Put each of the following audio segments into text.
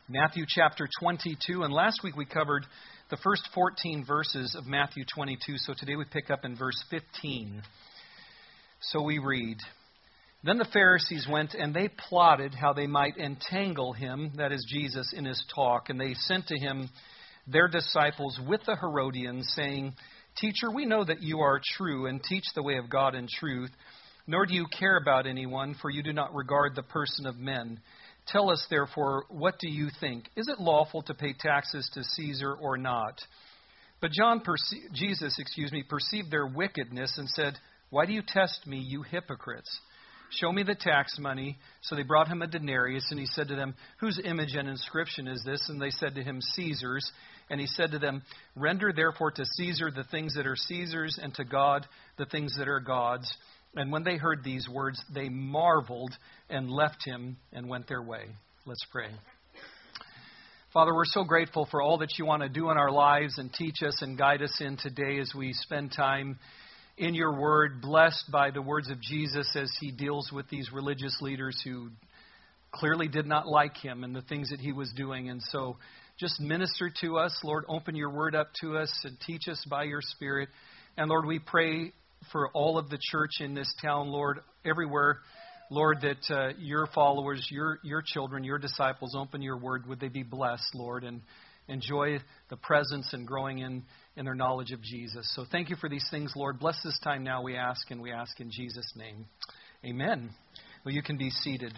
Matthew chapter 22, and last week we covered the first 14 verses of Matthew 22, so today we pick up in verse 15. So we read, "Then the Pharisees went and they plotted how they might entangle him," that is Jesus, "in his talk. And they sent to him their disciples with the Herodians, saying, 'Teacher, we know that you are true and teach the way of God in truth, nor do you care about anyone, for you do not regard the person of men. Tell us, therefore, what do you think? Is it lawful to pay taxes to Caesar or not?' But Jesus perceived their wickedness and said, 'Why do you test me, you hypocrites? Show me the tax money.' So they brought him a denarius, and he said to them, 'Whose image and inscription is this?' And they said to him, 'Caesar's.' And he said to them, 'Render therefore to Caesar the things that are Caesar's, and to God the things that are God's.' And when they heard these words, they marveled and left him and went their way." Let's pray. Father, we're so grateful for all that you want to do in our lives and teach us and guide us in today as we spend time in your word, blessed by the words of Jesus as he deals with these religious leaders who clearly did not like him and the things that he was doing. And so just minister to us, Lord, open your word up to us and teach us by your Spirit. And Lord, we pray for all of the church in this town, Lord, everywhere, Lord, that your followers, your children, your disciples, open your word. Would they be blessed, Lord, and enjoy the presence and growing in their knowledge of Jesus. So thank you for these things, Lord. Bless this time now, we ask, and we ask in Jesus' name. Amen. Well, you can be seated.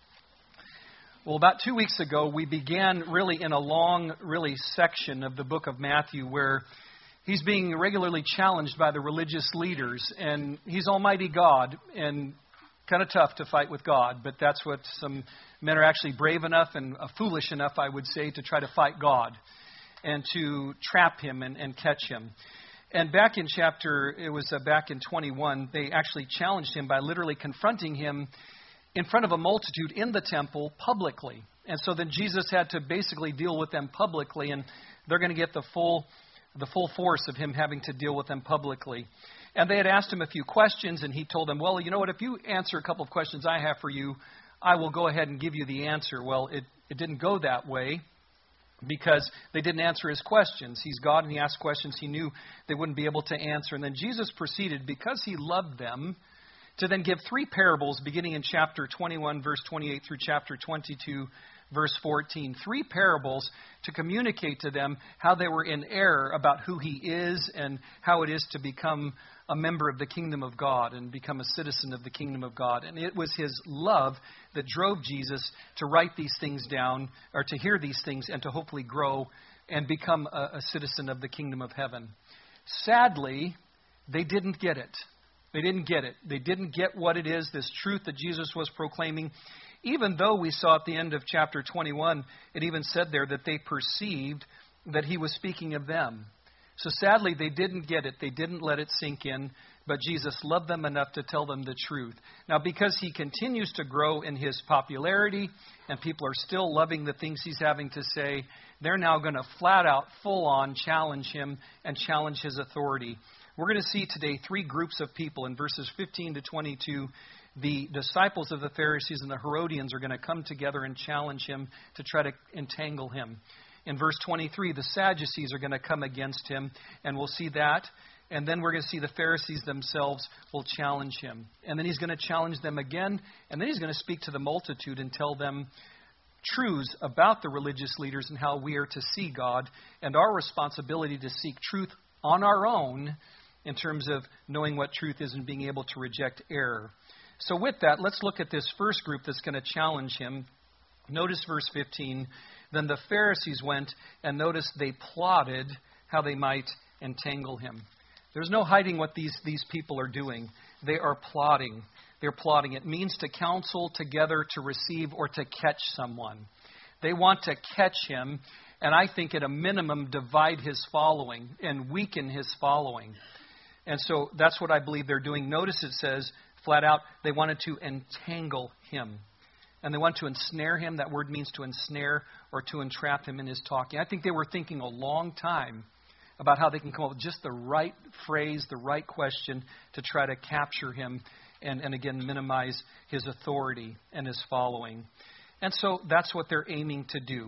Well, about 2 weeks ago, we began really in a long, section of the book of Matthew where he's being regularly challenged by the religious leaders, and he's Almighty God, and kind of tough to fight with God, but that's what some men are actually brave enough and foolish enough, I would say, to try to fight God and to trap him and catch him. And back in 21, they actually challenged him by literally confronting him in front of a multitude in the temple publicly. And so then Jesus had to basically deal with them publicly, and they're going to get the full force of him having to deal with them publicly. And they had asked him a few questions, and he told them, "Well, you know what, if you answer a couple of questions I have for you, I will go ahead and give you the answer." Well, it didn't go that way because they didn't answer his questions. He's God, and he asked questions he knew they wouldn't be able to answer. And then Jesus proceeded, because he loved them, to then give 3 parables beginning in chapter 21, verse 28 through chapter 22, verse 14. 3 parables to communicate to them how they were in error about who he is and how it is to become a member of the kingdom of God and become a citizen of the kingdom of God. And it was his love that drove Jesus to write these things down, or to hear these things, and to hopefully grow and become a citizen of the kingdom of heaven. Sadly, they didn't get it. They didn't get it. They didn't get what it is, this truth that Jesus was proclaiming. Even though we saw at the end of chapter 21, it even said there that they perceived that he was speaking of them. So sadly, they didn't get it. They didn't let it sink in. But Jesus loved them enough to tell them the truth. Now, because he continues to grow in his popularity and people are still loving the things he's having to say, they're now going to flat out, full on challenge him and challenge his authority. We're going to see today 3 groups of people in verses 15 to 22. The disciples of the Pharisees and the Herodians are going to come together and challenge him to try to entangle him. In verse 23, the Sadducees are going to come against him, and we'll see that. And then we're going to see the Pharisees themselves will challenge him. And then he's going to challenge them again, and then he's going to speak to the multitude and tell them truths about the religious leaders and how we are to see God and our responsibility to seek truth on our own in terms of knowing what truth is and being able to reject error. So with that, let's look at this first group that's going to challenge him. Notice verse 15. Then the Pharisees went, and notice they plotted how they might entangle him. There's no hiding what these people are doing. They are plotting. They're plotting. It means to counsel together, to receive, or to catch someone. They want to catch him, and I think at a minimum divide his following and weaken his following. And so that's what I believe they're doing. Notice it says, flat out, they wanted to entangle him. And they want to ensnare him. That word means to ensnare or to entrap him in his talking. I think they were thinking a long time about how they can come up with just the right phrase, the right question to try to capture him and again, minimize his authority and his following. And so that's what they're aiming to do.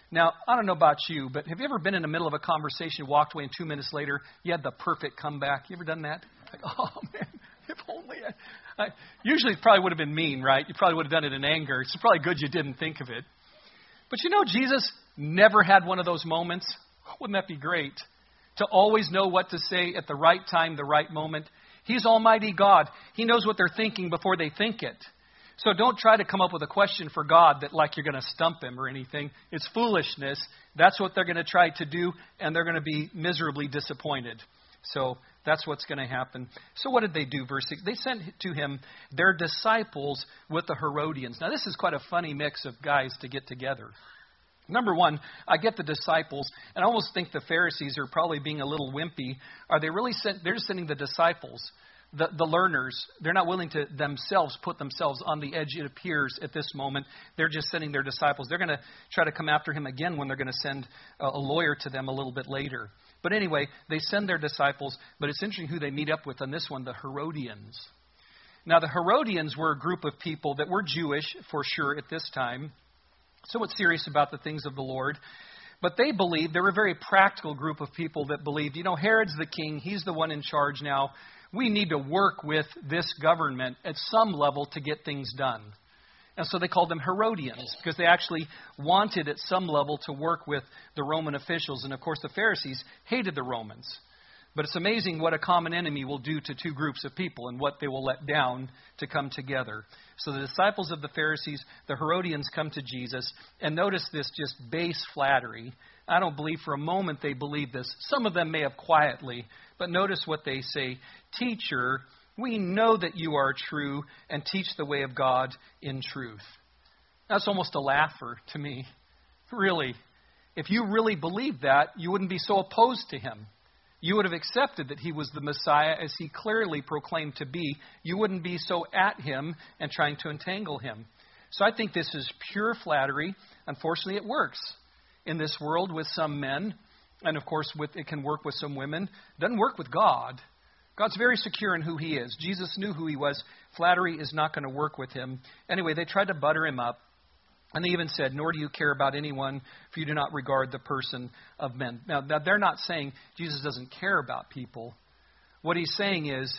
Now, I don't know about you, but have you ever been in the middle of a conversation, walked away, and 2 minutes later, you had the perfect comeback? You ever done that? Like, oh, man, if only usually it probably would have been mean, right? You probably would have done it in anger. It's probably good you didn't think of it. But you know, Jesus never had one of those moments. Wouldn't that be great? To always know what to say at the right time, the right moment. He's Almighty God. He knows what they're thinking before they think it. So don't try to come up with a question for God that like you're going to stump him or anything. It's foolishness. That's what they're going to try to do, and they're going to be miserably disappointed. So that's what's going to happen. So what did they do? Verse 6, they sent to him their disciples with the Herodians. Now this is quite a funny mix of guys to get together. Number one, I get the disciples, and I almost think the Pharisees are probably being a little wimpy. Are they really they're just sending the disciples, the learners. They're not willing to themselves put themselves on the edge, it appears, at this moment. They're just sending their disciples. They're going to try to come after him again when they're going to send a lawyer to them a little bit later. But anyway, they send their disciples, but it's interesting who they meet up with on this one, the Herodians. Now, the Herodians were a group of people that were Jewish, for sure, at this time, somewhat serious about the things of the Lord. But they believed, they were a very practical group of people that believed, Herod's the king, he's the one in charge now. We need to work with this government at some level to get things done. And so they called them Herodians because they actually wanted at some level to work with the Roman officials. And of course the Pharisees hated the Romans. But it's amazing what a common enemy will do to two groups of people and what they will let down to come together. So the disciples of the Pharisees, the Herodians, come to Jesus. And notice this just base flattery. I don't believe for a moment they believe this. Some of them may have quietly. But notice what they say. Teacher, we know that you are true and teach the way of God in truth. That's almost a laugher to me. Really. If you really believed that, you wouldn't be so opposed to him. You would have accepted that he was the Messiah as he clearly proclaimed to be. You wouldn't be so at him and trying to entangle him. So I think this is pure flattery. Unfortunately, it works in this world with some men. And of course, it can work with some women. It doesn't work with God. God's very secure in who he is. Jesus knew who he was. Flattery is not going to work with him. Anyway, they tried to butter him up. And they even said, nor do you care about anyone, for you do not regard the person of men. Now, they're not saying Jesus doesn't care about people. What he's saying is,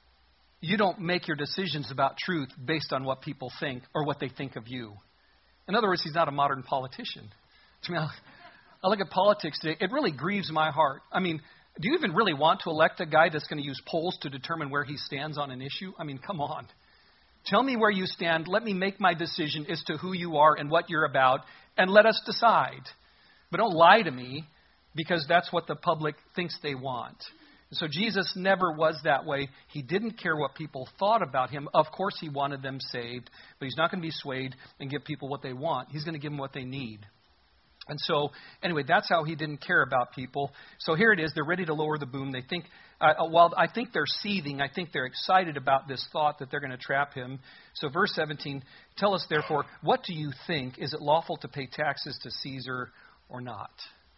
you don't make your decisions about truth based on what people think or what they think of you. In other words, he's not a modern politician. To me, I look at politics today, it really grieves my heart. I mean, do you even really want to elect a guy that's going to use polls to determine where he stands on an issue? I mean, come on. Tell me where you stand. Let me make my decision as to who you are and what you're about, and let us decide. But don't lie to me, because that's what the public thinks they want. So Jesus never was that way. He didn't care what people thought about him. Of course, he wanted them saved, but he's not going to be swayed and give people what they want. He's going to give them what they need. And so, anyway, that's how he didn't care about people. So here it is. They're ready to lower the boom. They think, while I think they're seething, I think they're excited about this thought that they're going to trap him. So verse 17, tell us therefore, what do you think? Is it lawful to pay taxes to Caesar or not?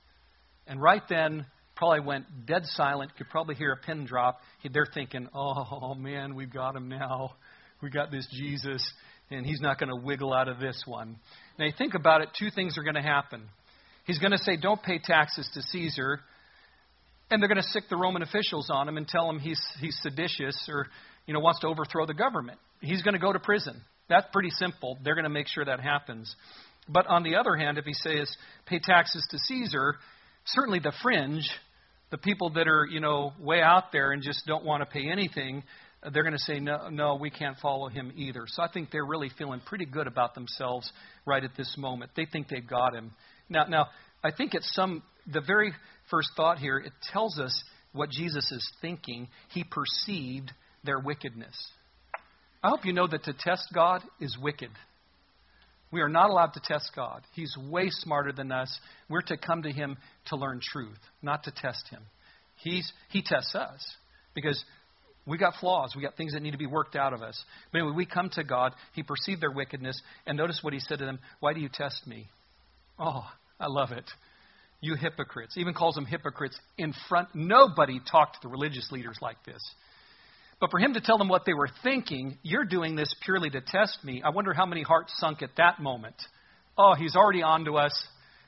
And right then, probably went dead silent. Could probably hear a pin drop. They're thinking, oh man, we've got him now. We got this Jesus, and he's not going to wiggle out of this one. Now you think about it, two things are going to happen. He's going to say, don't pay taxes to Caesar. And they're going to sick the Roman officials on him and tell him he's seditious or wants to overthrow the government. He's going to go to prison. That's pretty simple. They're going to make sure that happens. But on the other hand, if he says, pay taxes to Caesar, certainly the fringe, the people that are, way out there and just don't want to pay anything, they're going to say, no, we can't follow him either. So I think they're really feeling pretty good about themselves right at this moment. They think they've got him. Now, I think the very first thought here, it tells us what Jesus is thinking. He perceived their wickedness. I hope you know that to test God is wicked. We are not allowed to test God. He's way smarter than us. We're to come to him to learn truth, not to test him. He tests us because we got flaws. We got things that need to be worked out of us. But anyway, we come to God. He perceived their wickedness. And notice what he said to them. Why do you test me? Oh, I love it. You hypocrites. Even calls them hypocrites in front. Nobody talked to the religious leaders like this. But for him to tell them what they were thinking, you're doing this purely to test me. I wonder how many hearts sunk at that moment. Oh, he's already on to us.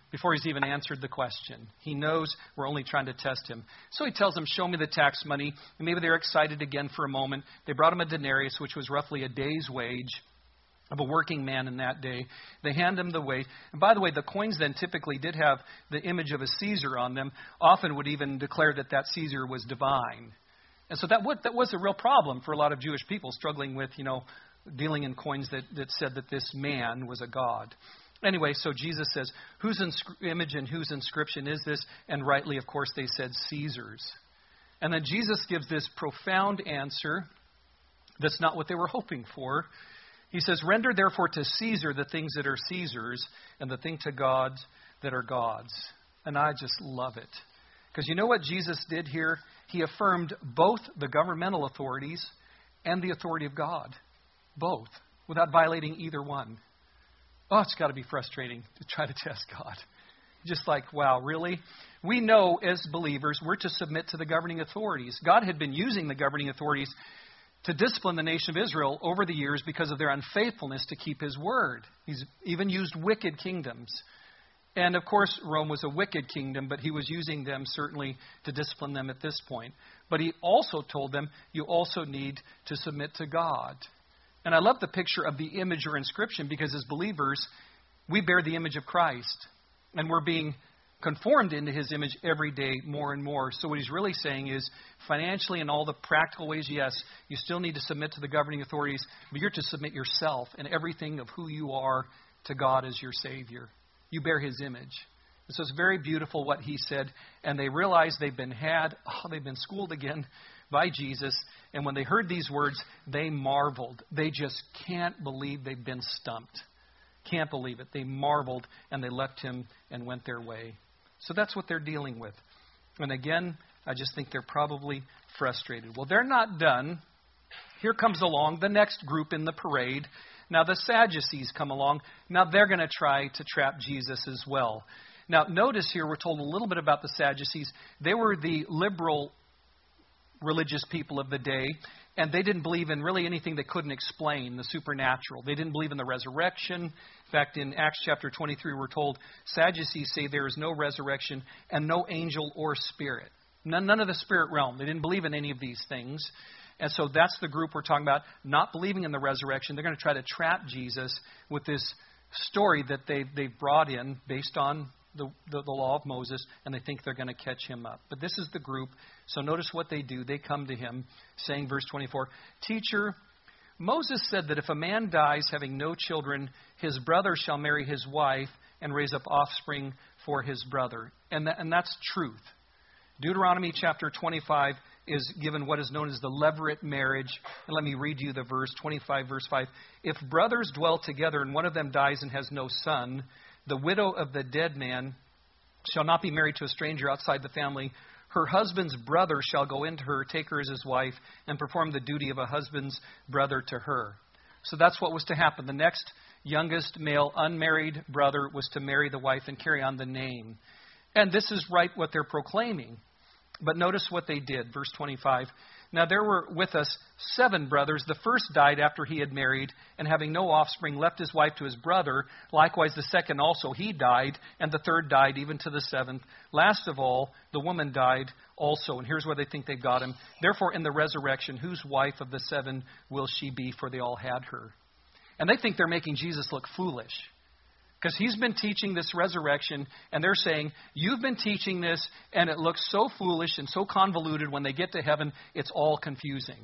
before he's even answered the question. He knows we're only trying to test him. So he tells them, show me the tax money. And maybe they're excited again for a moment. They brought him a denarius, which was roughly a day's wage of a working man in that day. They hand him the weight. And by the way, the coins then typically did have the image of a Caesar on them, often would even declare that that Caesar was divine. And so that was a real problem for a lot of Jewish people struggling with, dealing in coins that said that this man was a god. Anyway, so Jesus says, whose image and whose inscription is this? And rightly, of course, they said Caesar's. And then Jesus gives this profound answer that's not what they were hoping for. He says, render therefore to Caesar the things that are Caesar's, and the thing to God that are God's. And I just love it. Because you know what Jesus did here? He affirmed both the governmental authorities and the authority of God. Both. Without violating either one. Oh, it's got to be frustrating to try to test God. Just like, wow, really? We know as believers we're to submit to the governing authorities. God had been using the governing authorities to discipline the nation of Israel over the years because of their unfaithfulness to keep his word. He's even used wicked kingdoms. And of course, Rome was a wicked kingdom, but he was using them certainly to discipline them at this point. But he also told them, you also need to submit to God. And I love the picture of the image or inscription because as believers, we bear the image of Christ. And we're being conformed into his image every day more and more. So what he's really saying is financially in all the practical ways, yes, you still need to submit to the governing authorities, but you're to submit yourself and everything of who you are to God as your Savior. You bear his image. And so it's very beautiful what he said. And they realized they've been schooled again by Jesus. And when they heard these words, they marveled. They just can't believe they've been stumped. Can't believe it. They marveled and they left him and went their way. So that's what they're dealing with. And again, I just think they're probably frustrated. Well, they're not done. Here comes along the next group in the parade. Now the Sadducees come along. Now they're going to try to trap Jesus as well. Now notice here we're told a little bit about the Sadducees. They were the liberal religious people of the day, and they didn't believe in really anything they couldn't explain, the supernatural. They didn't believe in the resurrection. In fact, in Acts chapter 23, we're told Sadducees say there is no resurrection and no angel or spirit. None of the spirit realm. They didn't believe in any of these things. And so that's the group we're talking about, not believing in the resurrection. They're going to try to trap Jesus with this story that they've brought in based on the law of Moses, and they think they're going to catch him up. But this is the group. So notice what they do. They come to him saying, verse 24, Teacher, Moses said that if a man dies having no children, his brother shall marry his wife and raise up offspring for his brother. And that's truth. Deuteronomy chapter 25 is given what is known as the levirate marriage. And let me read you the verse, 25 verse 5. If brothers dwell together and one of them dies and has no son, the widow of the dead man shall not be married to a stranger outside the family. Her husband's brother shall go into her, take her as his wife, and perform the duty of a husband's brother to her. So that's what was to happen. The next youngest male unmarried brother was to marry the wife and carry on the name. And this is right what they're proclaiming. But notice what they did, verse 25. Now there were with us 7 brothers. The first died after he had married, and having no offspring, left his wife to his brother. Likewise the second also, he died, and the third died, even to the 7th. Last of all, the woman died also. And here's where they think they got him. Therefore, in the resurrection, whose wife of the 7 will she be? For they all had her. And they think they're making Jesus look foolish. Because he's been teaching this resurrection, and they're saying, you've been teaching this, and it looks so foolish and so convoluted. When they get to heaven, it's all confusing.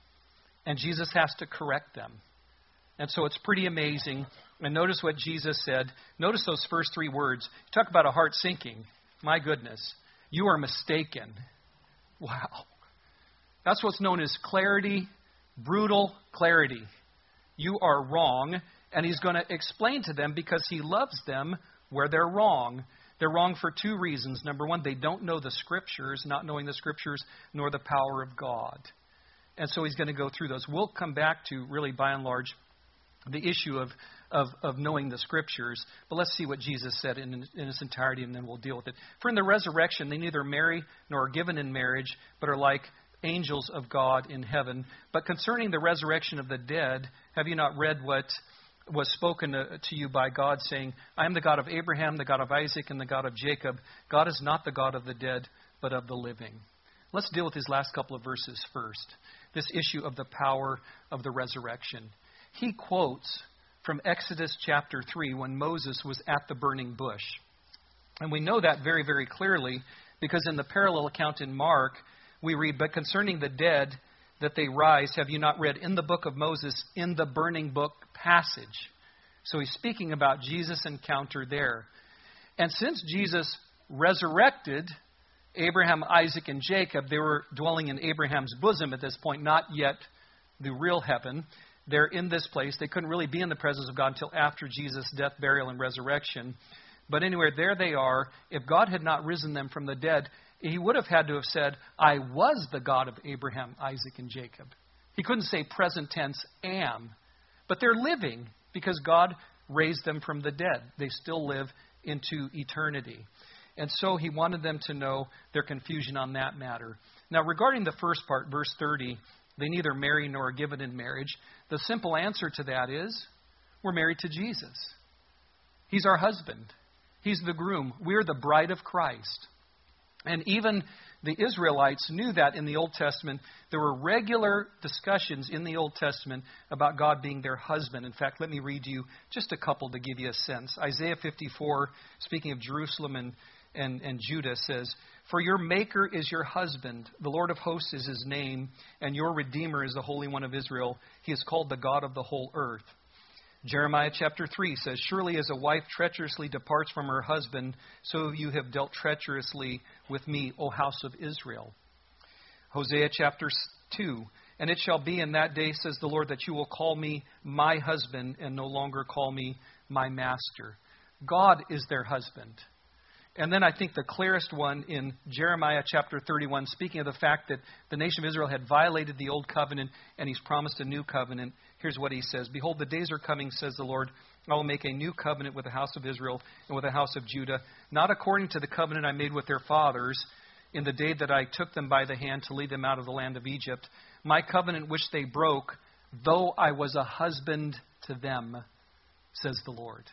And Jesus has to correct them. And so it's pretty amazing. And notice what Jesus said. Notice those first 3 words. Talk about a heart sinking. My goodness. You are mistaken. Wow. That's what's known as clarity, brutal clarity. You are wrong. And he's going to explain to them because he loves them where they're wrong. They're wrong for 2 reasons. Number 1, they don't know the Scriptures, not knowing the Scriptures, nor the power of God. And so he's going to go through those. We'll come back to, really, by and large, the issue of knowing the Scriptures. But let's see what Jesus said in its entirety, and then we'll deal with it. For in the resurrection, they neither marry nor are given in marriage, but are like angels of God in heaven. But concerning the resurrection of the dead, have you not read what was spoken to you by God, saying, I am the God of Abraham, the God of Isaac, and the God of Jacob. God is not the God of the dead, but of the living. Let's deal with these last couple of verses first. This issue of the power of the resurrection. He quotes from Exodus chapter 3 when Moses was at the burning bush. And we know that very, very clearly because in the parallel account in Mark, we read, but concerning the dead, that they rise, have you not read in the book of Moses, in the burning book passage? So he's speaking about Jesus' encounter there. And since Jesus resurrected Abraham, Isaac, and Jacob, they were dwelling in Abraham's bosom at this point, not yet the real heaven. They're in this place. They couldn't really be in the presence of God until after Jesus' death, burial, and resurrection. But anyway, there they are. If God had not risen them from the dead, he would have had to have said, I was the God of Abraham, Isaac, and Jacob. He couldn't say present tense, am. But they're living because God raised them from the dead. They still live into eternity. And so he wanted them to know their confusion on that matter. Now, regarding the first part, verse 30, they neither marry nor are given in marriage. The simple answer to that is, we're married to Jesus. He's our husband. He's the groom. We're the bride of Christ. And even the Israelites knew that in the Old Testament. There were regular discussions in the Old Testament about God being their husband. In fact, let me read you just a couple to give you a sense. Isaiah 54, speaking of Jerusalem and Judah, says, for your Maker is your husband, the Lord of hosts is his name, and your Redeemer is the Holy One of Israel. He is called the God of the whole earth. Jeremiah chapter 3 says, surely as a wife treacherously departs from her husband, so you have dealt treacherously with me, O house of Israel. Hosea chapter 2, and it shall be in that day, says the Lord, that you will call me my husband and no longer call me my master. God is their husband. And then I think the clearest one in Jeremiah chapter 31, speaking of the fact that the nation of Israel had violated the old covenant and he's promised a new covenant. Here's what he says. Behold, the days are coming, says the Lord. I will make a new covenant with the house of Israel and with the house of Judah, not according to the covenant I made with their fathers in the day that I took them by the hand to lead them out of the land of Egypt. My covenant which they broke, though I was a husband to them, says the Lord.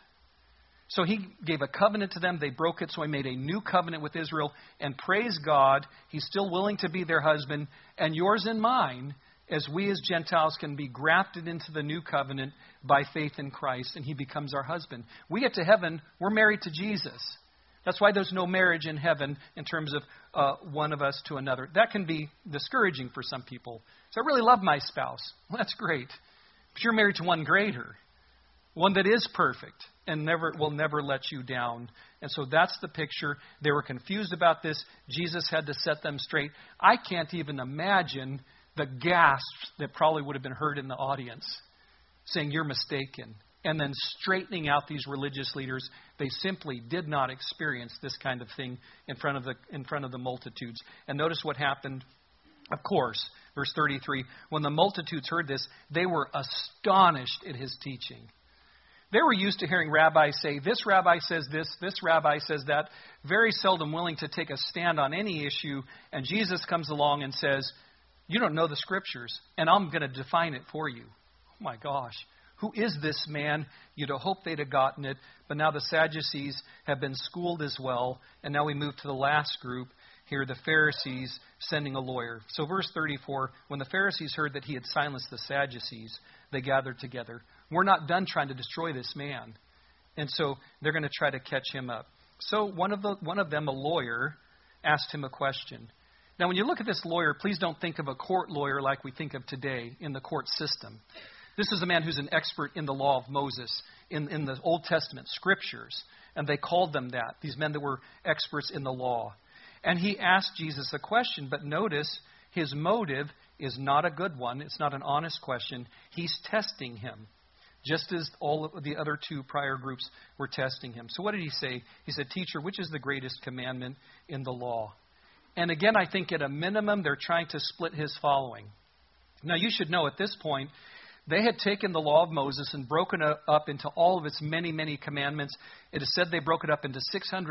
So he gave a covenant to them. They broke it. So he made a new covenant with Israel. And praise God, he's still willing to be their husband. And yours and mine, as we as Gentiles can be grafted into the new covenant by faith in Christ. And he becomes our husband. We get to heaven, we're married to Jesus. That's why there's no marriage in heaven in terms of one of us to another. That can be discouraging for some people. So I really love my spouse. Well, that's great. But you're married to one greater. One that is perfect and will never let you down. And so that's the picture. They were confused about this. Jesus had to set them straight. I can't even imagine the gasps that probably would have been heard in the audience saying, you're mistaken. And then straightening out these religious leaders. They simply did not experience this kind of thing in front of the multitudes. And notice what happened. Of course, verse 33, when the multitudes heard this, they were astonished at his teaching. They were used to hearing rabbis say, this rabbi says this rabbi says that, very seldom willing to take a stand on any issue. And Jesus comes along and says, you don't know the scriptures, and I'm going to define it for you. Oh my gosh, who is this man? You'd have hoped they'd have gotten it, but now the Sadducees have been schooled as well. And now we move to the last group here, the Pharisees sending a lawyer. So verse 34, when the Pharisees heard that he had silenced the Sadducees, they gathered together. We're not done trying to destroy this man. And so they're going to try to catch him up. So one of them, a lawyer, asked him a question. Now, when you look at this lawyer, please don't think of a court lawyer like we think of today in the court system. This is a man who's an expert in the law of Moses, in the Old Testament scriptures. And they called them that, these men that were experts in the law. And he asked Jesus a question, but notice his motive is not a good one. It's not an honest question. He's testing him, just as all of the other two prior groups were testing him. So what did he say? He said, Teacher, which is the greatest commandment in the law? And again, I think at a minimum, they're trying to split his following. Now, you should know at this point, they had taken the law of Moses and broken it up into all of its many, many commandments. It is said they broke it up into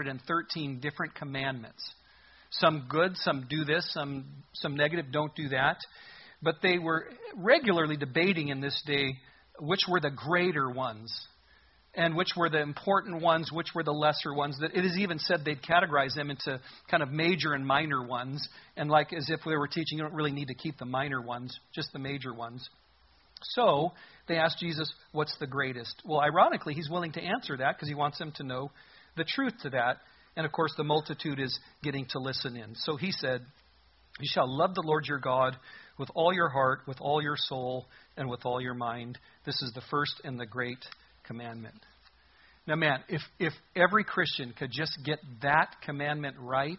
613 different commandments. Some good, some do this, some negative, don't do that. But they were regularly debating in this day which were the greater ones and which were the important ones, which were the lesser ones. That it is even said they'd categorize them into kind of major and minor ones. And like as if we were teaching, you don't really need to keep the minor ones, just the major ones. So they asked Jesus, what's the greatest? Well, ironically, he's willing to answer that because he wants them to know the truth to that. And of course, the multitude is getting to listen in. So he said, you shall love the Lord your God with all your heart, with all your soul, and with all your mind. This is the first and the great commandment. Now, man, if every Christian could just get that commandment right,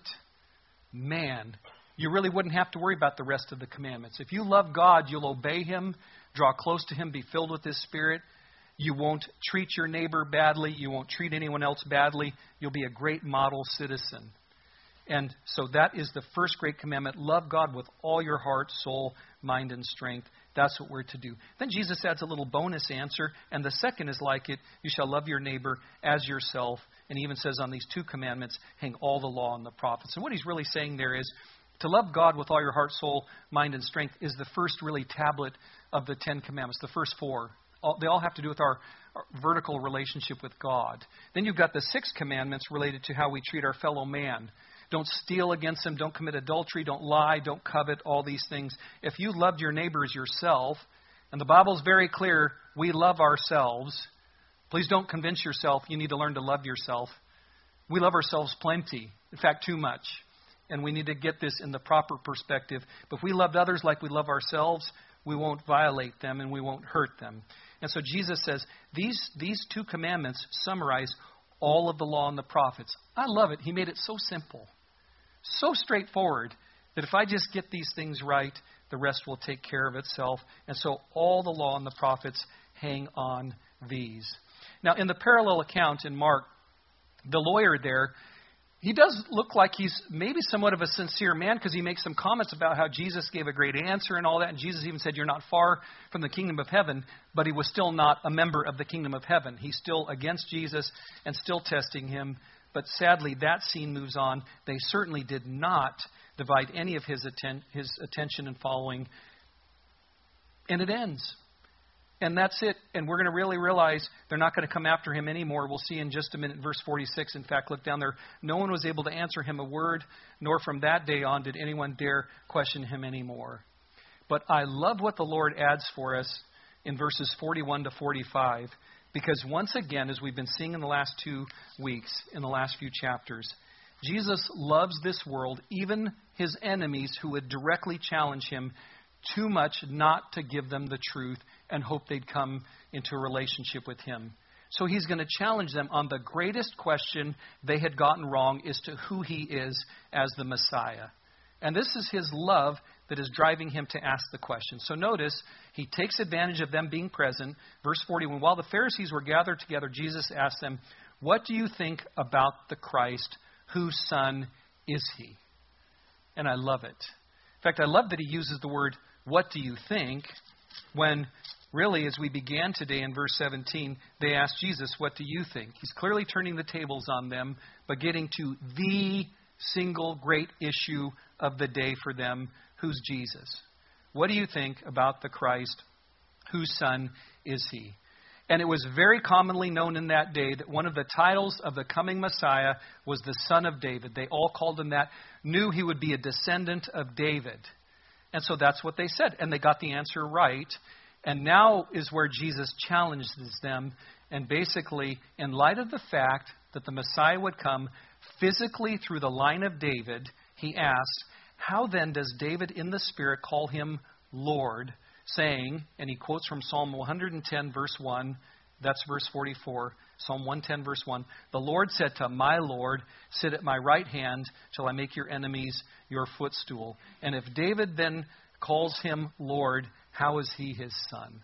man, you really wouldn't have to worry about the rest of the commandments. If you love God, you'll obey Him, draw close to Him, be filled with His Spirit. You won't treat your neighbor badly. You won't treat anyone else badly. You'll be a great model citizen. And so that is the first great commandment. Love God with all your heart, soul, mind, and strength. That's what we're to do. Then Jesus adds a little bonus answer, and the second is like it. You shall love your neighbor as yourself. And he even says on these two commandments, hang all the law and the prophets. And what he's really saying there is to love God with all your heart, soul, mind, and strength is the first really tablet of the Ten Commandments, the first four. They all have to do with our vertical relationship with God. Then you've got the 6 commandments related to how we treat our fellow man. Don't steal against them. Don't commit adultery. Don't lie. Don't covet. All these things. If you loved your neighbor as yourself, and the Bible's very clear, we love ourselves. Please don't convince yourself you need to learn to love yourself. We love ourselves plenty. In fact, too much. And we need to get this in the proper perspective. But if we loved others like we love ourselves, we won't violate them and we won't hurt them. And so Jesus says, these 2 commandments summarize all of the law and the prophets. I love it. He made it so simple, so straightforward, that if I just get these things right, the rest will take care of itself. And so all the law and the prophets hang on these. Now, in the parallel account in Mark, the lawyer there, he does look like he's maybe somewhat of a sincere man because he makes some comments about how Jesus gave a great answer and all that. And Jesus even said, you're not far from the kingdom of heaven. But he was still not a member of the kingdom of heaven. He's still against Jesus and still testing him. But sadly, that scene moves on. They certainly did not divide any of his attention and following. And it ends. And that's it. And we're going to really realize they're not going to come after him anymore. We'll see in just a minute, verse 46. In fact, look down there. No one was able to answer him a word, nor from that day on did anyone dare question him anymore. But I love what the Lord adds for us in verses 41 to 45. Because once again, as we've been seeing in the last 2 weeks, in the last few chapters, Jesus loves this world, even his enemies who would directly challenge him, too much not to give them the truth and hope they'd come into a relationship with him. So he's going to challenge them on the greatest question they had gotten wrong as to who he is as the Messiah. And this is his love that is driving him to ask the question. So notice, he takes advantage of them being present. Verse 41, while the Pharisees were gathered together, Jesus asked them, what do you think about the Christ? Whose son is he? And I love it. In fact, I love that he uses the word, what do you think? When really, as we began today in verse 17, they asked Jesus, what do you think? He's clearly turning the tables on them, but getting to the single great issue of the day for them, who's Jesus? What do you think about the Christ? Whose son is he? And it was very commonly known in that day that one of the titles of the coming Messiah was the Son of David. They all called him that, knew he would be a descendant of David. And so that's what they said. And they got the answer right. And now is where Jesus challenges them. And basically, in light of the fact that the Messiah would come physically through the line of David, he asks, how then does David in the Spirit call him Lord, saying, and he quotes from Psalm 110, verse 1, that's verse 44, Psalm 110, verse 1, the Lord said to my Lord, sit at my right hand till I make your enemies your footstool. And if David then calls him Lord, how is he his son?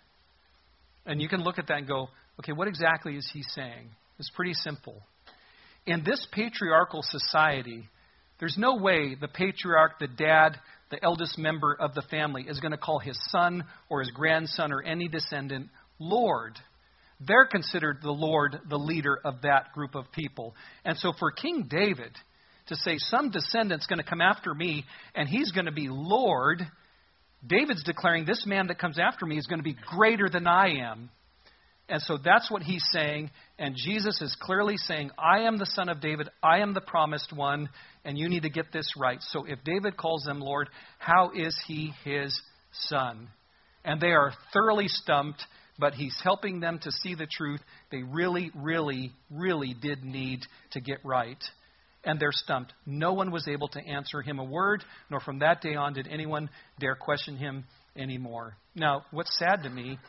And you can look at that and go, okay, what exactly is he saying? It's pretty simple. In this patriarchal society, there's no way the patriarch, the dad, the eldest member of the family is going to call his son or his grandson or any descendant Lord. They're considered the Lord, the leader of that group of people. And so for King David to say some descendant's going to come after me and he's going to be Lord, David's declaring this man that comes after me is going to be greater than I am. And so that's what he's saying. And Jesus is clearly saying, I am the Son of David. I am the promised one. And you need to get this right. So if David calls him Lord, how is he his son? And they are thoroughly stumped, but he's helping them to see the truth. They really, really, really did need to get right. And they're stumped. No one was able to answer him a word, nor from that day on did anyone dare question him anymore. Now, what's sad to me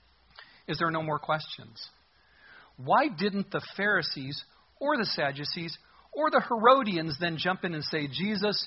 is there are no more questions. Why didn't the Pharisees or the Sadducees or the Herodians then jump in and say, Jesus,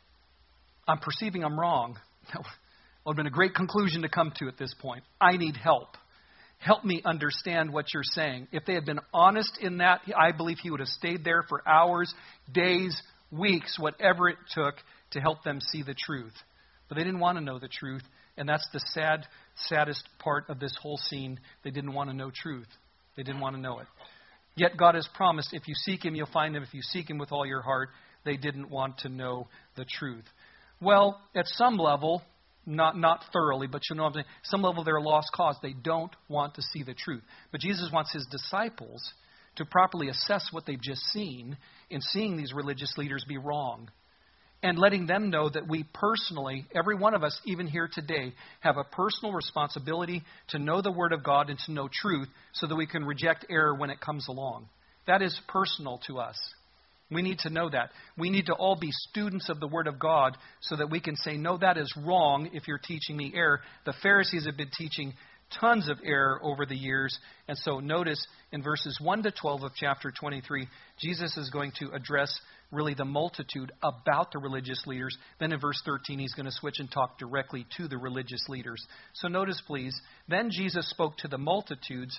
I'm perceiving I'm wrong. That would have been a great conclusion to come to at this point. I need help. Help me understand what you're saying. If they had been honest in that, I believe he would have stayed there for hours, days, weeks, whatever it took to help them see the truth. But they didn't want to know the truth. And that's the saddest part of this whole scene. They didn't want to know truth. They didn't want to know it. Yet God has promised, if you seek him, you'll find him. If you seek him with all your heart, they didn't want to know the truth. Well, at some level, not thoroughly, but you know what I'm saying, some level they're a lost cause. They don't want to see the truth. But Jesus wants his disciples to properly assess what they've just seen in seeing these religious leaders be wrong. And letting them know that we personally, every one of us, even here today, have a personal responsibility to know the Word of God and to know truth so that we can reject error when it comes along. That is personal to us. We need to know that. We need to all be students of the Word of God so that we can say, no, that is wrong if you're teaching me error. The Pharisees have been teaching tons of error over the years. And so notice in verses 1 to 12 of chapter 23, Jesus is going to address really the multitude about the religious leaders. Then in verse 13, he's going to switch and talk directly to the religious leaders. So notice, please, then Jesus spoke to the multitudes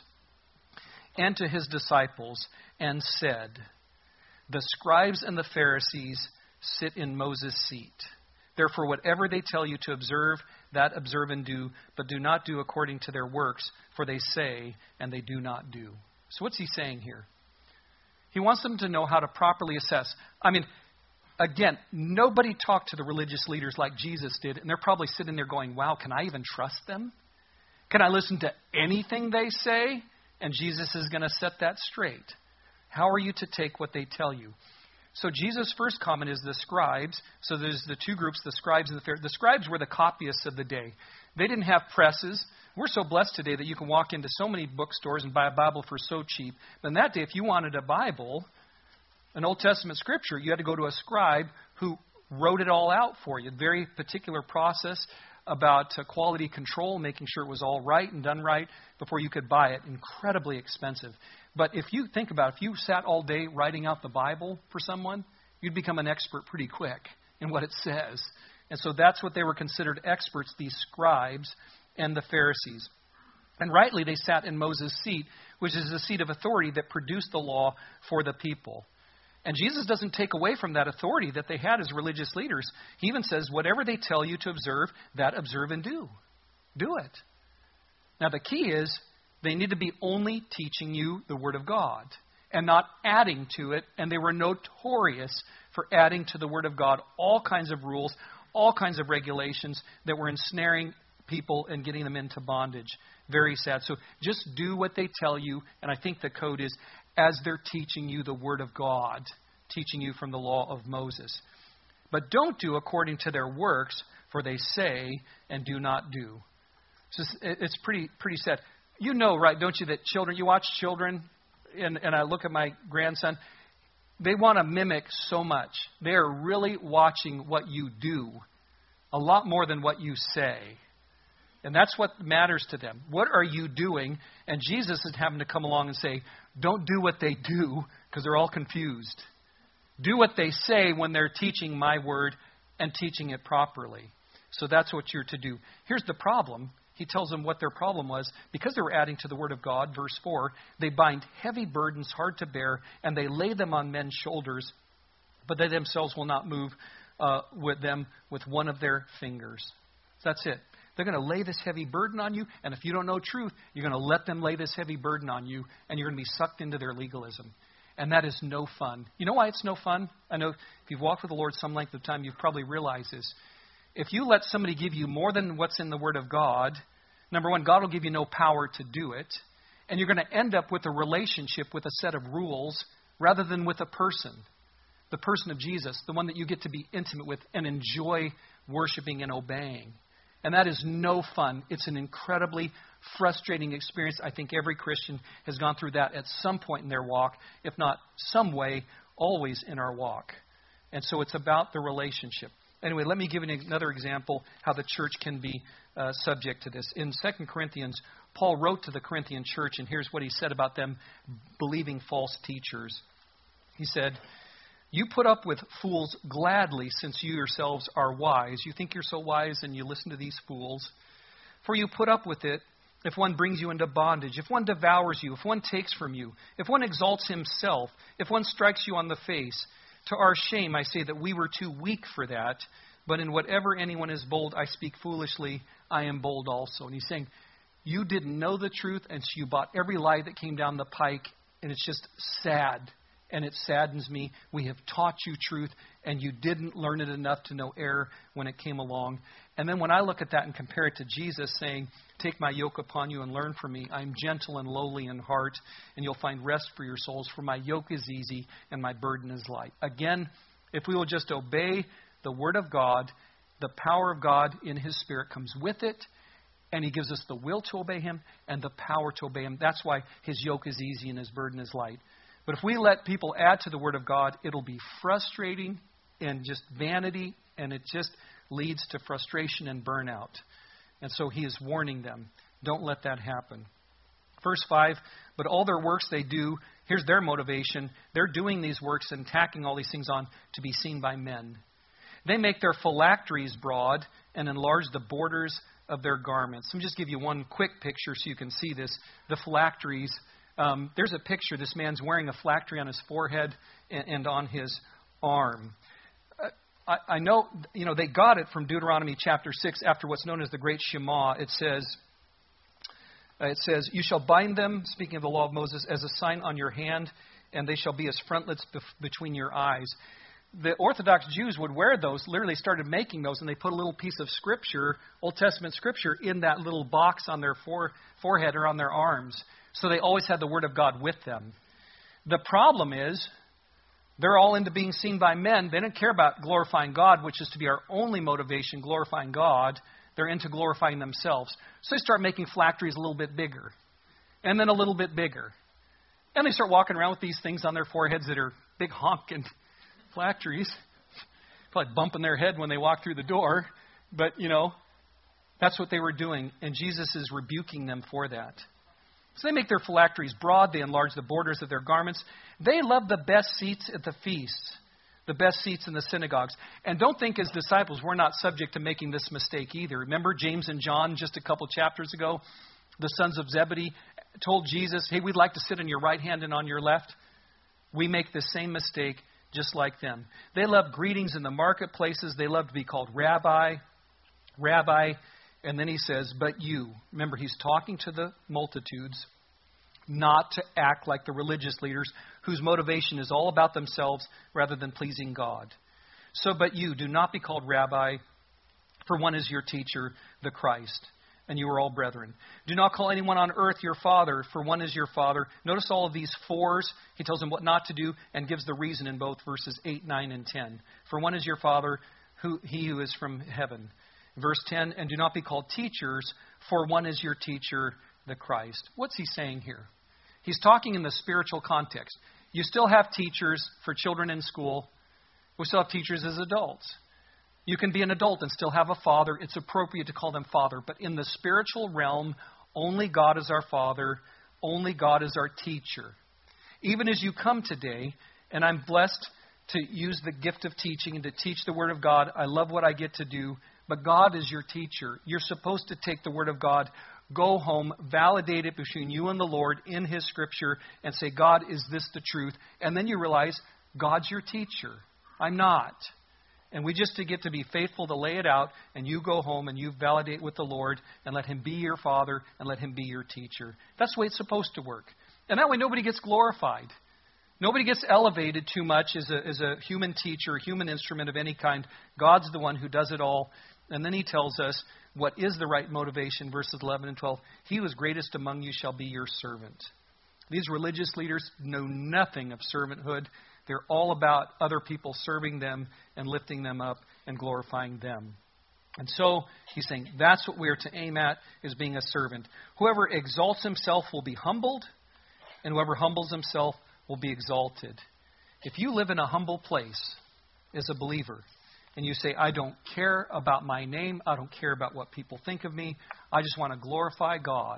and to his disciples and said, the scribes and the Pharisees sit in Moses' seat. Therefore, whatever they tell you to observe, that observe and do, but do not do according to their works, for they say and they do not do. So what's he saying here? He wants them to know how to properly assess. I mean, again, nobody talked to the religious leaders like Jesus did, and they're probably sitting there going, wow, can I even trust them? Can I listen to anything they say? And Jesus is going to set that straight. How are you to take what they tell you? So Jesus' first comment is the scribes. So there's the two groups, the scribes and the Pharisees. The scribes were the copyists of the day. They didn't have presses. We're so blessed today that you can walk into so many bookstores and buy a Bible for so cheap. But in that day, if you wanted a Bible, an Old Testament scripture, you had to go to a scribe who wrote it all out for you. Very particular process about quality control, making sure it was all right and done right before you could buy it. Incredibly expensive. But if you think about it, if you sat all day writing out the Bible for someone, you'd become an expert pretty quick in what it says. And so that's what they were considered experts, these scribes and the Pharisees. And rightly, they sat in Moses' seat, which is the seat of authority that produced the law for the people. And Jesus doesn't take away from that authority that they had as religious leaders. He even says, whatever they tell you to observe, that observe and do. Do it. Now, the key is they need to be only teaching you the Word of God and not adding to it. And they were notorious for adding to the Word of God all kinds of rules, all kinds of regulations that were ensnaring people and getting them into bondage. Very sad. So just do what they tell you. And I think the code is as they're teaching you the Word of God, teaching you from the law of Moses. But don't do according to their works, for they say and do not do. It's pretty sad. You know, right, don't you, that children, you watch children, and I look at my grandson, they want to mimic so much. They are really watching what you do a lot more than what you say. And that's what matters to them. What are you doing? And Jesus is having to come along and say, don't do what they do, because they're all confused. Do what they say when they're teaching my word and teaching it properly. So that's what you're to do. Here's the problem. He tells them what their problem was. Because they were adding to the Word of God, verse 4, they bind heavy burdens hard to bear, and they lay them on men's shoulders, but they themselves will not move with them with one of their fingers. That's it. They're going to lay this heavy burden on you, and if you don't know truth, you're going to let them lay this heavy burden on you, and you're going to be sucked into their legalism. And that is no fun. You know why it's no fun? I know if you've walked with the Lord some length of time, you've probably realized this. If you let somebody give you more than what's in the Word of God, number one, God will give you no power to do it. And you're going to end up with a relationship with a set of rules rather than with a person. The person of Jesus, the one that you get to be intimate with and enjoy worshiping and obeying. And that is no fun. It's an incredibly frustrating experience. I think every Christian has gone through that at some point in their walk, if not some way, always in our walk. And so it's about the relationship. Anyway, let me give you another example how the church can be subject to this. In 2 Corinthians, Paul wrote to the Corinthian church, and here's what he said about them believing false teachers. He said, "You put up with fools gladly, since you yourselves are wise." You think you're so wise and you listen to these fools. "For you put up with it if one brings you into bondage, if one devours you, if one takes from you, if one exalts himself, if one strikes you on the face. To our shame, I say that we were too weak for that. But in whatever anyone is bold, I speak foolishly. I am bold also." And he's saying, you didn't know the truth, and so you bought every lie that came down the pike, and it's just sad. And it saddens me. We have taught you truth, and you didn't learn it enough to know error when it came along. And then when I look at that and compare it to Jesus saying, "Take my yoke upon you and learn from me. I am gentle and lowly in heart, and you'll find rest for your souls. For my yoke is easy and my burden is light." Again, if we will just obey the Word of God, the power of God in His Spirit comes with it, and He gives us the will to obey Him and the power to obey Him. That's why His yoke is easy and His burden is light. But if we let people add to the Word of God, it'll be frustrating and just vanity, and it just leads to frustration and burnout. And so He is warning them, don't let that happen. Verse 5, "But all their works they do," here's their motivation, they're doing these works and tacking all these things on to be seen by men. "They make their phylacteries broad and enlarge the borders of their garments." Let me just give you one quick picture so you can see this. The phylacteries. There's a picture. This man's wearing a phylactery on his forehead and on his arm. I know, they got it from Deuteronomy chapter 6 after what's known as the Great Shema. It says, "You shall bind them," speaking of the law of Moses, "as a sign on your hand, and they shall be as frontlets between your eyes." The Orthodox Jews would wear those, literally started making those, and they put a little piece of Scripture, Old Testament Scripture, in that little box on their forehead or on their arms. So they always had the Word of God with them. The problem is, they're all into being seen by men. They don't care about glorifying God, which is to be our only motivation, glorifying God. They're into glorifying themselves. So they start making phylacteries a little bit bigger, and then a little bit bigger. And they start walking around with these things on their foreheads that are big honking phylacteries, probably bumping their head when they walk through the door. But, that's what they were doing. And Jesus is rebuking them for that. So they make their phylacteries broad. They enlarge the borders of their garments. They love the best seats at the feasts, the best seats in the synagogues. And don't think as disciples we're not subject to making this mistake either. Remember James and John just a couple chapters ago? The sons of Zebedee told Jesus, "Hey, we'd like to sit on your right hand and on your left." We make the same mistake just like them. They love greetings in the marketplaces. They love to be called Rabbi, Rabbi. And then he says, "But you," remember he's talking to the multitudes, not to act like the religious leaders whose motivation is all about themselves rather than pleasing God. "So, but you, do not be called Rabbi, for one is your teacher, the Christ, and you are all brethren. Do not call anyone on earth your father, for one is your Father." Notice all of these fours. He tells them what not to do and gives the reason in both verses 8, 9, and 10. "For one is your Father, he who is from heaven." Verse 10, "And do not be called teachers, for one is your teacher, the Christ." What's he saying here? He's talking in the spiritual context. You still have teachers for children in school. We still have teachers as adults. You can be an adult and still have a father. It's appropriate to call them father. But in the spiritual realm, only God is our Father. Only God is our teacher. Even as you come today, and I'm blessed to use the gift of teaching and to teach the Word of God. I love what I get to do. But God is your teacher. You're supposed to take the Word of God, go home, validate it between you and the Lord in His Scripture, and say, "God, is this the truth?" And then you realize, God's your teacher. I'm not. And we just get to be faithful to lay it out, and you go home and you validate with the Lord and let Him be your Father and let Him be your teacher. That's the way it's supposed to work. And that way nobody gets glorified. Nobody gets elevated too much as a human teacher, human instrument of any kind. God's the one who does it all, And then he tells us what is the right motivation, verses 11 and 12. He who is greatest among you shall be your servant. These religious leaders know nothing of servanthood. They're all about other people serving them and lifting them up and glorifying them. And so he's saying that's what we are to aim at, is being a servant. Whoever exalts himself will be humbled, and whoever humbles himself will be exalted. If you live in a humble place as a believer, and you say, I don't care about my name, I don't care about what people think of me, I just want to glorify God,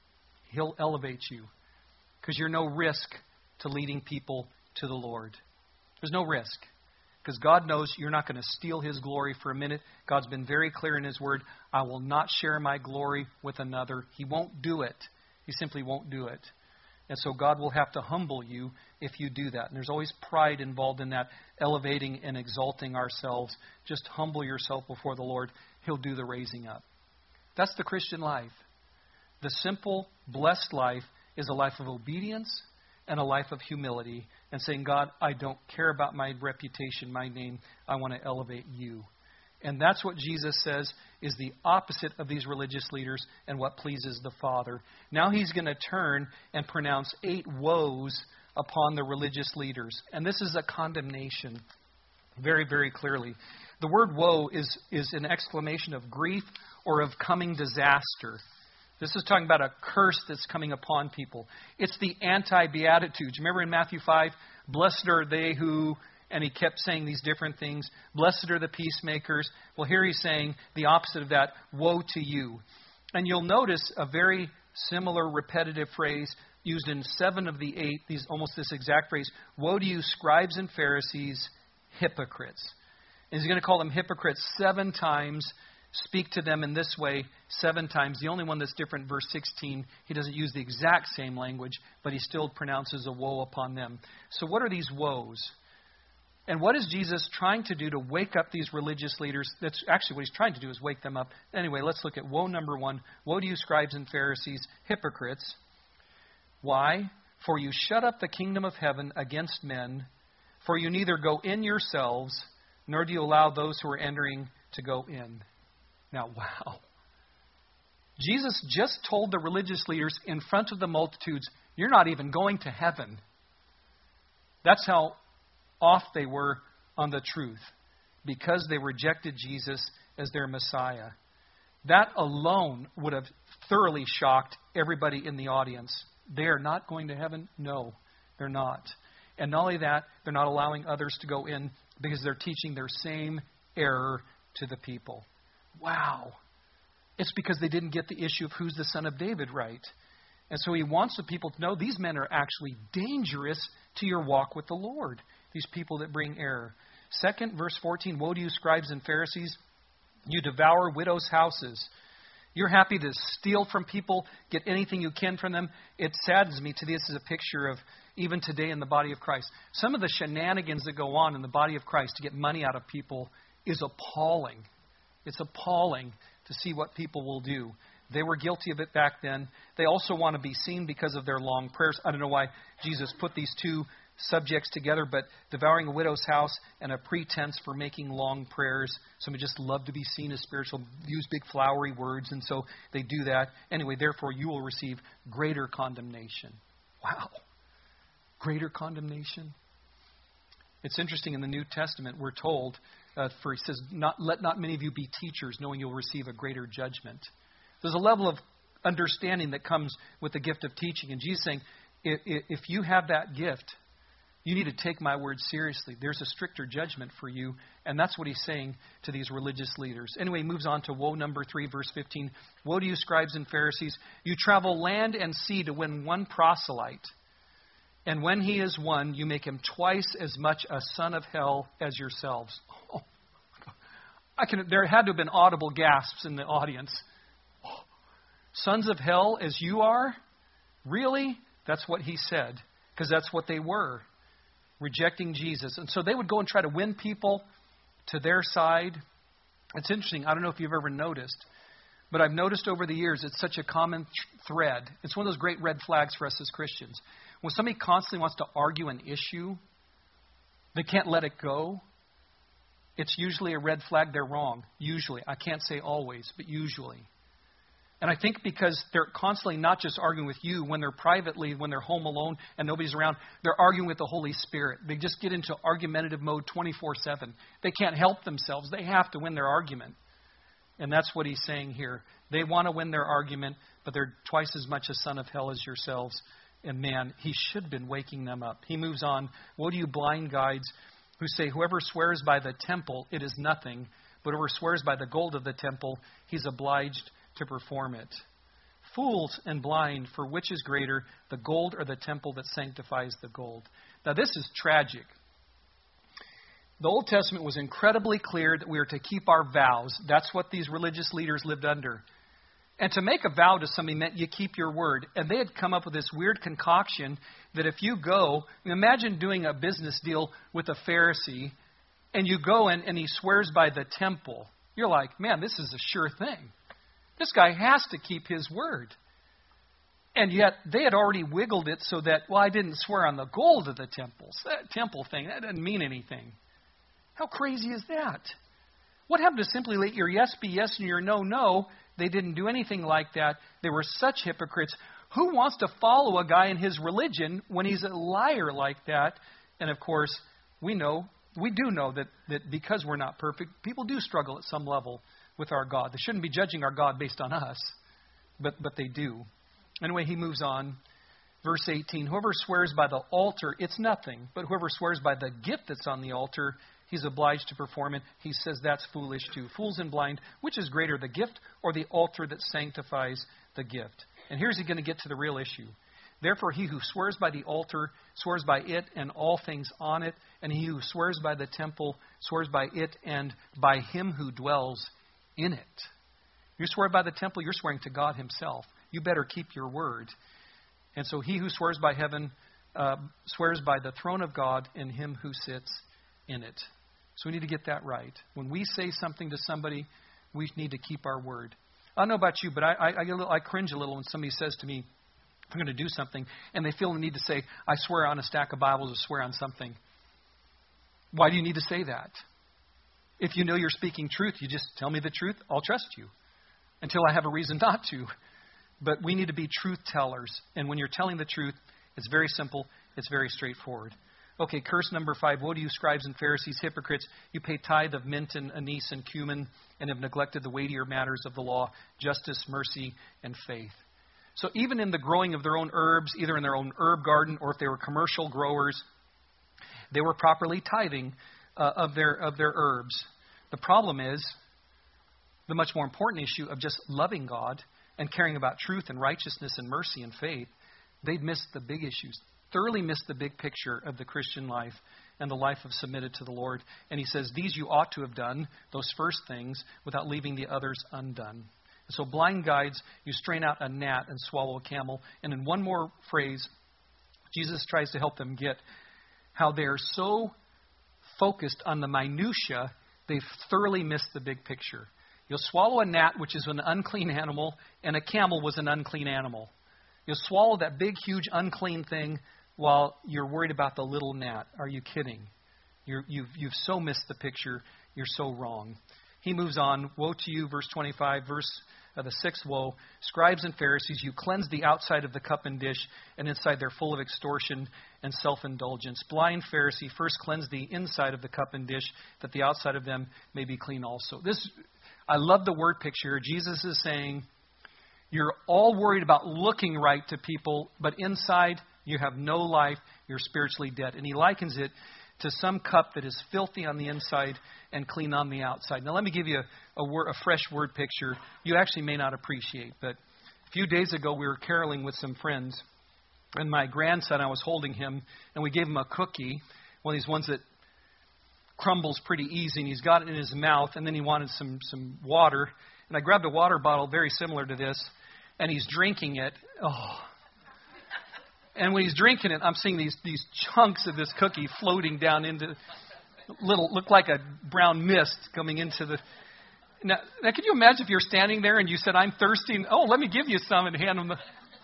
He'll elevate you. Because you're no risk to leading people to the Lord. There's no risk. Because God knows you're not going to steal His glory for a minute. God's been very clear in His Word. I will not share my glory with another. He won't do it. He simply won't do it. And so God will have to humble you if you do that. And there's always pride involved in that, elevating and exalting ourselves. Just humble yourself before the Lord. He'll do the raising up. That's the Christian life. The simple, blessed life is a life of obedience and a life of humility. And saying, God, I don't care about my reputation, my name. I want to elevate you. And that's what Jesus says is the opposite of these religious leaders and what pleases the Father. Now he's going to turn and pronounce 8 woes upon the religious leaders. And this is a condemnation, very, very clearly. The word woe is an exclamation of grief or of coming disaster. This is talking about a curse that's coming upon people. It's the anti-beatitudes. Remember in Matthew 5, blessed are they who... And he kept saying these different things. Blessed are the peacemakers. Well, here he's saying the opposite of that. Woe to you. And you'll notice a very similar repetitive phrase used in 7 of the 8. Almost this exact phrase. Woe to you, scribes and Pharisees, hypocrites. And he's going to call them hypocrites 7 times. Speak to them in this way 7 times. The only one that's different, verse 16, he doesn't use the exact same language, but he still pronounces a woe upon them. So what are these woes? And what is Jesus trying to do to wake up these religious leaders? That's actually what he's trying to do, is wake them up. Anyway, let's look at woe number 1. Woe to you, scribes and Pharisees, hypocrites. Why? For you shut up the kingdom of heaven against men, for you neither go in yourselves, nor do you allow those who are entering to go in. Now, wow. Jesus just told the religious leaders in front of the multitudes, you're not even going to heaven. That's how off they were on the truth, because they rejected Jesus as their Messiah. That alone would have thoroughly shocked everybody in the audience. They are not going to heaven? No, they're not. And not only that, they're not allowing others to go in because they're teaching their same error to the people. Wow. It's because they didn't get the issue of who's the son of David right. And so he wants the people to know these men are actually dangerous to your walk with the Lord. These people that bring error. 2nd, verse 14, woe to you, scribes and Pharisees, you devour widows' houses. You're happy to steal from people, get anything you can from them. It saddens me to this is a picture of even today in the body of Christ. Some of the shenanigans that go on in the body of Christ to get money out of people is appalling. It's appalling to see what people will do. They were guilty of it back then. They also want to be seen because of their long prayers. I don't know why Jesus put these 2 subjects together, but devouring a widow's house and a pretense for making long prayers. Some just love to be seen as spiritual, use big flowery words, and so they do that. Anyway, therefore you will receive greater condemnation. Wow. Greater condemnation? It's interesting, in the New Testament we're told, he says, let not many of you be teachers, knowing you'll receive a greater judgment. There's a level of understanding that comes with the gift of teaching. And Jesus is saying, if you have that gift, you need to take my word seriously. There's a stricter judgment for you. And that's what he's saying to these religious leaders. Anyway, he moves on to woe number 3, verse 15. Woe to you, scribes and Pharisees. You travel land and sea to win one proselyte. And when he is won, you make him twice as much a son of hell as yourselves. Oh, there had to have been audible gasps in the audience. Oh, sons of hell as you are? Really? That's what he said. Because that's what they were. Rejecting Jesus. And so they would go and try to win people to their side. It's interesting. I don't know if you've ever noticed, but I've noticed over the years it's such a common thread. It's one of those great red flags for us as Christians. When somebody constantly wants to argue an issue, they can't let it go. it's usually a red flag. They're wrong. Usually. I can't say always, but usually. And I think because they're constantly not just arguing with you when they're privately, when they're home alone and nobody's around, they're arguing with the Holy Spirit. They just get into argumentative mode 24/7. They can't help themselves. They have to win their argument. And that's what he's saying here. They want to win their argument, but they're twice as much a son of hell as yourselves. And man, he should have been waking them up. He moves on. Woe to you blind guides who say, whoever swears by the temple, it is nothing. But whoever swears by the gold of the temple, he's obliged to perform it. Fools and blind, for which is greater, the gold or the temple that sanctifies the gold? Now this is tragic. The Old Testament was incredibly clear that we are to keep our vows. That's what these religious leaders lived under. And to make a vow to somebody meant you keep your word. And they had come up with this weird concoction that if you go, imagine doing a business deal with a Pharisee, and you go in and he swears by the temple. You're like, man, this is a sure thing. This guy has to keep his word. And yet they had already wiggled it so that, well, I didn't swear on the gold of the temples. That temple thing, that doesn't mean anything. How crazy is that? What happened to simply let your yes be yes and your no, no? They didn't do anything like that. They were such hypocrites. Who wants to follow a guy in his religion when he's a liar like that? And of course, we do know that because we're not perfect, people do struggle at some level with our God. They shouldn't be judging our God based on us, but they do. Anyway, he moves on. Verse 18, whoever swears by the altar, it's nothing. But whoever swears by the gift that's on the altar, he's obliged to perform it. He says that's foolish too. Fools and blind, which is greater, the gift or the altar that sanctifies the gift? And here's he going to get to the real issue. Therefore, he who swears by the altar swears by it and all things on it. And he who swears by the temple swears by it and by him who dwells in it. You swear by the temple, you're swearing to God himself. You better keep your word. And so he who swears by heaven swears by the throne of God and him who sits in it. So we need to get that right. When we say something to somebody, we need to keep our word. I don't know about you, but I cringe a little when somebody says to me, I'm going to do something, and they feel the need to say, I swear on a stack of Bibles or swear on something. Why do you need to say that? If you know you're speaking truth, you just tell me the truth, I'll trust you until I have a reason not to. But we need to be truth tellers. And when you're telling the truth, it's very simple. It's very straightforward. Okay, curse number 5. Woe to you, scribes and Pharisees, hypocrites. You pay tithe of mint and anise and cumin and have neglected the weightier matters of the law, justice, mercy, and faith. So even in the growing of their own herbs, either in their own herb garden or if they were commercial growers, they were properly tithing of their herbs. The problem is the much more important issue of just loving God and caring about truth and righteousness and mercy and faith. They'd missed the big issues, thoroughly missed the big picture of the Christian life and the life of submitted to the Lord. And he says, these you ought to have done, those first things, without leaving the others undone. And so blind guides, you strain out a gnat and swallow a camel. And in one more phrase, Jesus tries to help them get how they are so focused on the minutia, they've thoroughly missed the big picture. You'll swallow a gnat, which is an unclean animal, and a camel was an unclean animal. You'll swallow that big, huge, unclean thing while you're worried about the little gnat. Are you kidding? You've so missed the picture. You're so wrong. He moves on. Woe to you, verse 25, the sixth woe. Scribes and Pharisees, you cleanse the outside of the cup and dish, and inside they're full of extortion and self-indulgence. Blind Pharisee, first cleanse the inside of the cup and dish, that the outside of them may be clean also. I love the word picture. Jesus is saying, you're all worried about looking right to people, but inside you have no life. You're spiritually dead. And he likens it to some cup that is filthy on the inside and clean on the outside. Now let me give you a fresh word picture you actually may not appreciate. But a few days ago we were caroling with some friends, and my grandson, I was holding him, and we gave him a cookie, one of these ones that crumbles pretty easy, and he's got it in his mouth, and then he wanted some water. And I grabbed a water bottle very similar to this, and he's drinking it. Oh. And when he's drinking it, I'm seeing these chunks of this cookie floating down into look like a brown mist coming into the... Now, could you imagine if you're standing there and you said, I'm thirsty, oh, let me give you some, and hand him the...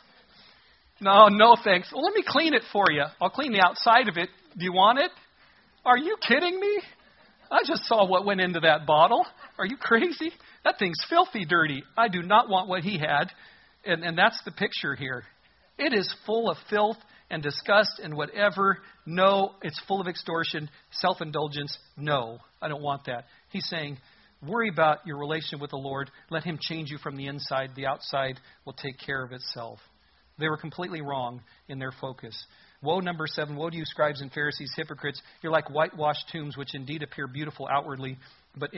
No, thanks. Well, let me clean it for you. I'll clean the outside of it. Do you want it? Are you kidding me? I just saw what went into that bottle. Are you crazy? That thing's filthy dirty. I do not want what he had. And that's the picture here. It is full of filth and disgust and whatever. No, it's full of extortion, self-indulgence. No, I don't want that. He's saying, worry about your relationship with the Lord. Let him change you from the inside. The outside will take care of itself. They were completely wrong in their focus. Woe, number 7, woe to you, scribes and Pharisees, hypocrites. You're like whitewashed tombs, which indeed appear beautiful outwardly, but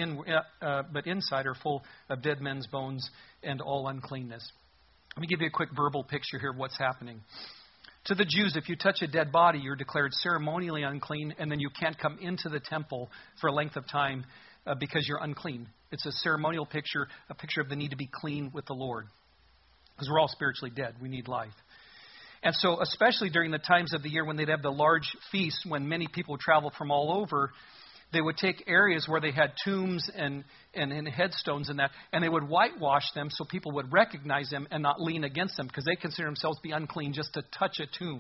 inside are full of dead men's bones and all uncleanness. Let me give you a quick verbal picture here of what's happening. To the Jews, if you touch a dead body, you're declared ceremonially unclean, and then you can't come into the temple for a length of time because you're unclean. It's a ceremonial picture, a picture of the need to be clean with the Lord. Because we're all spiritually dead. We need life. And so, especially during the times of the year when they'd have the large feasts, when many people would travel from all over, they would take areas where they had tombs and headstones and that, and they would whitewash them so people would recognize them and not lean against them because they consider themselves to be unclean just to touch a tomb.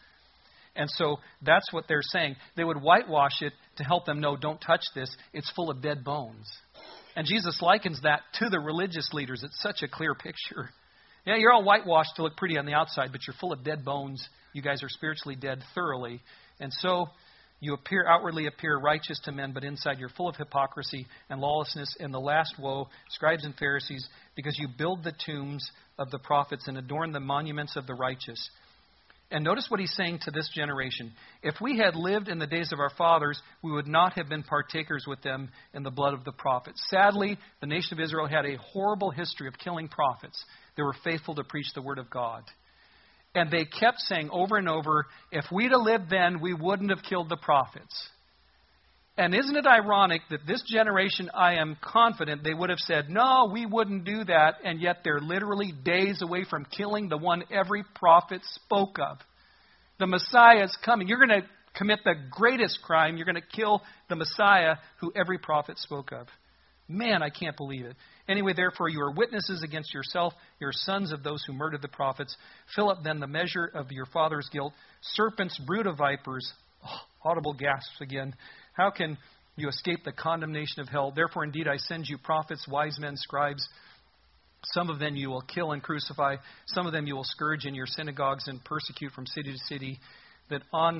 And so that's what they're saying. They would whitewash it to help them know, don't touch this. It's full of dead bones. And Jesus likens that to the religious leaders. It's such a clear picture. Yeah, you're all whitewashed to look pretty on the outside, but you're full of dead bones. You guys are spiritually dead thoroughly. And so you outwardly appear righteous to men, but inside you're full of hypocrisy and lawlessness. And the last woe, scribes and Pharisees, because you build the tombs of the prophets and adorn the monuments of the righteous. And notice what he's saying to this generation. If we had lived in the days of our fathers, we would not have been partakers with them in the blood of the prophets. Sadly, the nation of Israel had a horrible history of killing prophets. They were faithful to preach the word of God. And they kept saying over and over, if we'd have lived then, we wouldn't have killed the prophets. And isn't it ironic that this generation, I am confident they would have said, no, we wouldn't do that. And yet they're literally days away from killing the one every prophet spoke of. The Messiah is coming. You're going to commit the greatest crime. You're going to kill the Messiah who every prophet spoke of. Man, I can't believe it. Anyway, therefore, you are witnesses against yourself. You're sons of those who murdered the prophets. Fill up then the measure of your father's guilt. Serpents, brood of vipers. Oh, audible gasps again. How can you escape the condemnation of hell? Therefore, indeed, I send you prophets, wise men, scribes. Some of them you will kill and crucify. Some of them you will scourge in your synagogues and persecute from city to city, that on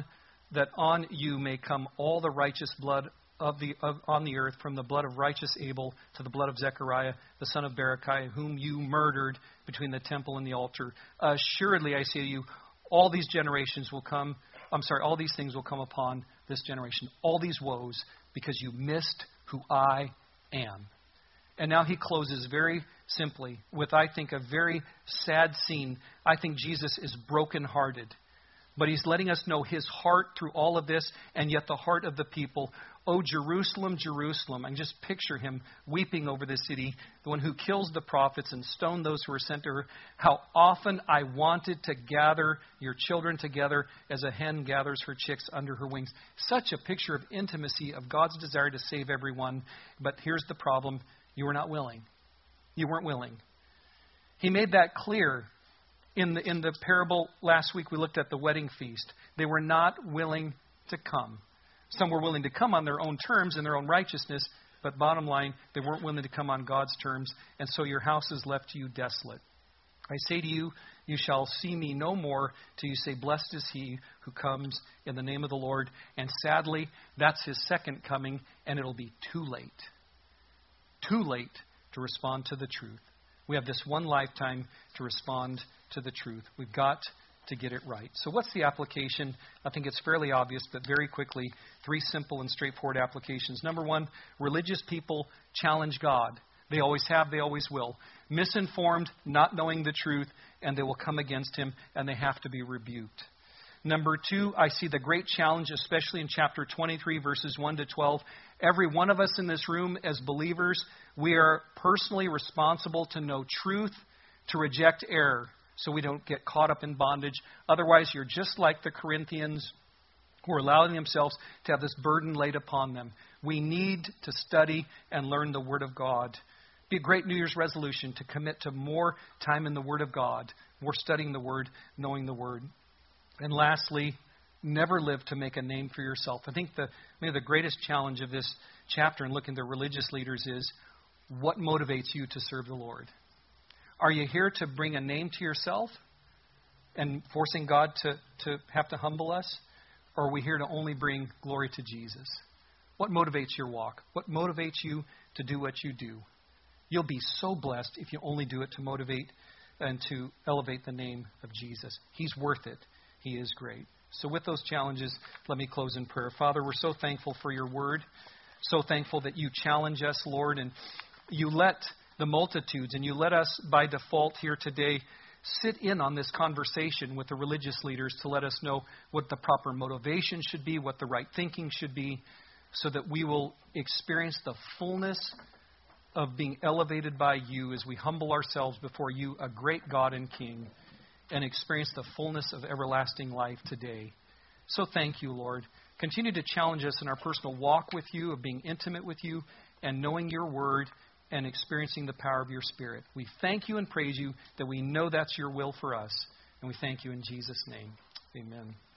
you may come all the righteous blood on the earth, from the blood of righteous Abel to the blood of Zechariah, the son of Berechiah, whom you murdered between the temple and the altar. Assuredly, I say to you, all these things will come upon this generation. All these woes, because you missed who I am. And now he closes very simply with, I think, a very sad scene. I think Jesus is brokenhearted. But he's letting us know his heart through all of this, and yet the heart of the people. Oh, Jerusalem, Jerusalem. I can just picture him weeping over this city, the one who kills the prophets and stoned those who were sent to her. How often I wanted to gather your children together as a hen gathers her chicks under her wings. Such a picture of intimacy, of God's desire to save everyone. But here's the problem. You were not willing. You weren't willing. He made that clear. In the parable last week, we looked at the wedding feast. They were not willing to come. Some were willing to come on their own terms in their own righteousness, but bottom line, they weren't willing to come on God's terms, and so your house is left to you desolate. I say to you, you shall see me no more till you say, blessed is he who comes in the name of the Lord. And sadly, that's his second coming, and it'll be too late. Too late to respond to the truth. We have this one lifetime to respond to the truth. We've got to get it right. So what's the application? I think it's fairly obvious, but very quickly, 3 simple and straightforward applications. Number 1, religious people challenge God. They always have, they always will. Misinformed, not knowing the truth, and they will come against him, and they have to be rebuked. Number 2, I see the great challenge, especially in chapter 23, verses 1 to 12. Every one of us in this room as believers, we are personally responsible to know truth, to reject error, so we don't get caught up in bondage. Otherwise, you're just like the Corinthians who are allowing themselves to have this burden laid upon them. We need to study and learn the Word of God. Be a great New Year's resolution to commit to more time in the Word of God, more studying the Word, knowing the Word. And lastly, never live to make a name for yourself. I think maybe the greatest challenge of this chapter and looking at the religious leaders is, what motivates you to serve the Lord? Are you here to bring a name to yourself and forcing God to have to humble us? Or are we here to only bring glory to Jesus? What motivates your walk? What motivates you to do what you do? You'll be so blessed if you only do it to motivate and to elevate the name of Jesus. He's worth it. He is great. So with those challenges, let me close in prayer. Father, we're so thankful for your word. So thankful that you challenge us, Lord, and you let the multitudes and you let us by default here today sit in on this conversation with the religious leaders to let us know what the proper motivation should be, what the right thinking should be, so that we will experience the fullness of being elevated by you as we humble ourselves before you, a great God and King, and experience the fullness of everlasting life today. So thank you, Lord. Continue to challenge us in our personal walk with you, of being intimate with you, and knowing your word, and experiencing the power of your Spirit. We thank you and praise you that we know that's your will for us. And we thank you in Jesus' name. Amen.